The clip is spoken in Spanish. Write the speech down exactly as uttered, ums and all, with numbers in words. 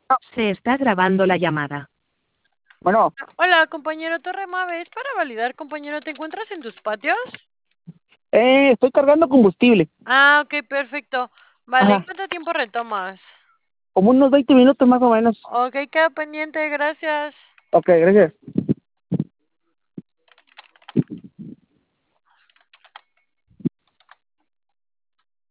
Se está grabando la llamada. Bueno, Hola, compañero Torremave, es para validar, compañero, ¿te encuentras en tus patios? eh, estoy cargando combustible. Ah, ok, perfecto. Vale, Ajá, ¿cuánto tiempo retomas? como unos veinte minutos más o menos. Ok, queda pendiente, gracias. Ok, gracias.